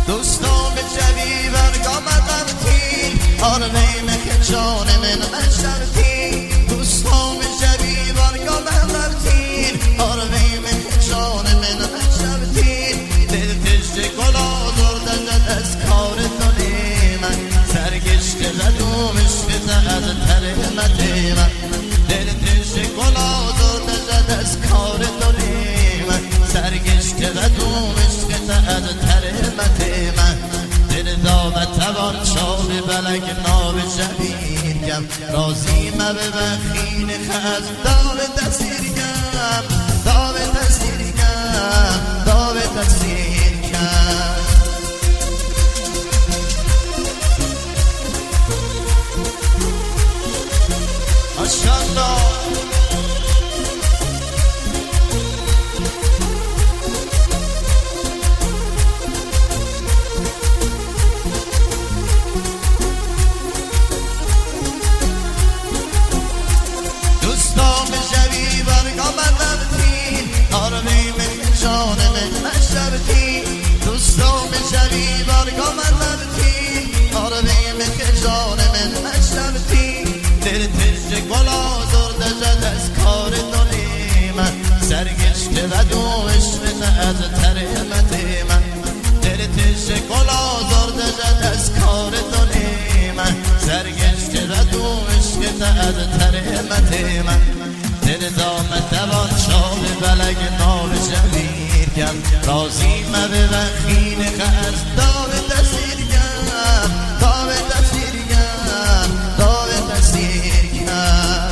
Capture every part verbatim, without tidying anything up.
دوستام جوی برگام قبطی آرمیم که جان من مشرطی دوستام جوی برگام قبطی آرمیم که جان من مشرطی دل تشت گلا دردن از کار دلی من سرگشت زدوم عشق از ترمت من دل تشت گلا دردن از کار دلی من سرگشت زدوم عشق از ترمت من دل دامت توان شاب بلک ناب شبیرگم رازی مبه بخین خز دام تسیرگم دام تسیرگم دام تسیرگم ماشاءالله دوستام جوی برگام قبطی آرمیم جان من مشرطی دوستام جوی برگام قبطی آرمیم جان من مشرطی دل تشت گلا درد زد از کار دلی من سرگشت و دو عشق از ترمت من دل تشت گلا درد زد از کار دلی من سرگشت و دو عشق از ترمت من دل دامت دوان شاب بلگ ناب شبیرگم رازی مبه وخین خز دام تسیرگم دام تسیرگم دام تسیرگم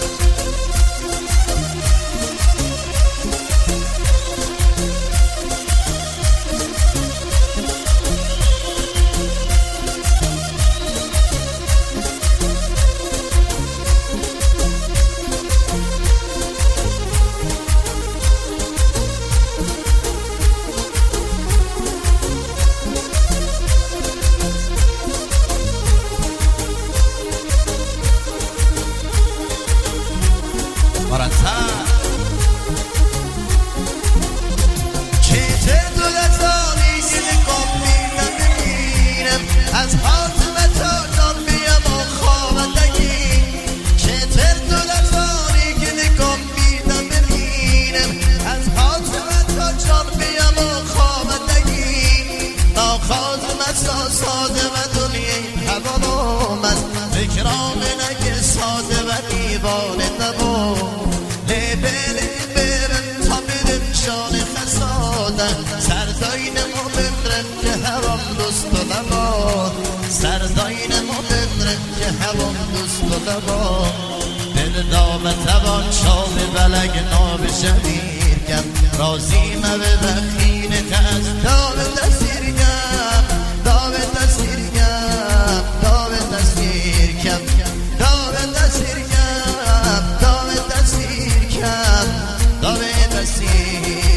از حاتم تا جان بیم و خوابندگی چطور تو لزاری که نگم بیدم ببینم از حاتم تا جان بیم و خوابندگی ناخوازم از ساده و دنیای حوالم از فکرام نگه ساده و دیوانه نبو لبه برم تا برم شان خسادن سرداین مبمرم که هوام دوست و لبا سرداین مبمرم که هوام دوست و لبا دل دام توان شاب بلگ ناب شبیرگم رازی مبه بخین خز دام تسیرگم دام تسیرگم دام تسیرگم دام تسیرگم دام تسیرگم دام تسیرگم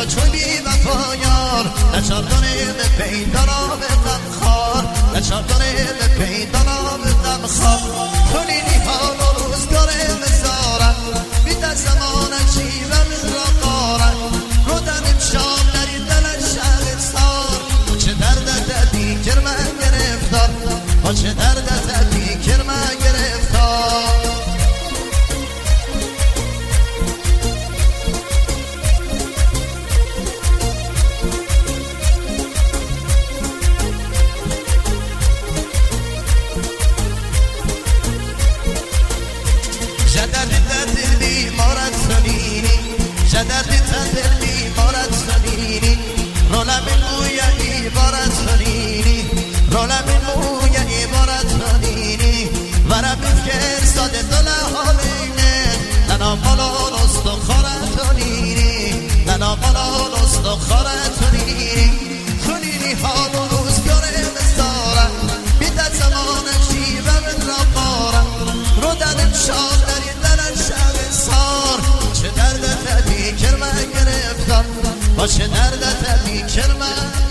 تا چون بی وفایار نچار داره به پیدانا به غمخوار نچار داره به پیدانا به غمخوار کنینی حال و روزگاره بزارن بیده زمان جیبم را قارن رو دنیم شام نری دل شهر سار و چه دردت دیگر من گرفتار و چه دردت دیگر من گرفتار جدردی تدلی بارت سنینی رولا من مویا عبارت سنینی رولا من مویا عبارت سنینی ورا بفکر ساده دل حالینه لنا مالان استخارت سنینی لنا مالان استخارت سنینی کنینی حال و روزگاره بزارن بیده زمان شیبه من را قارن رو دنم شاد داری دلن شب سار چه دردت دیگر من گرفتم با چه دردت دیگر من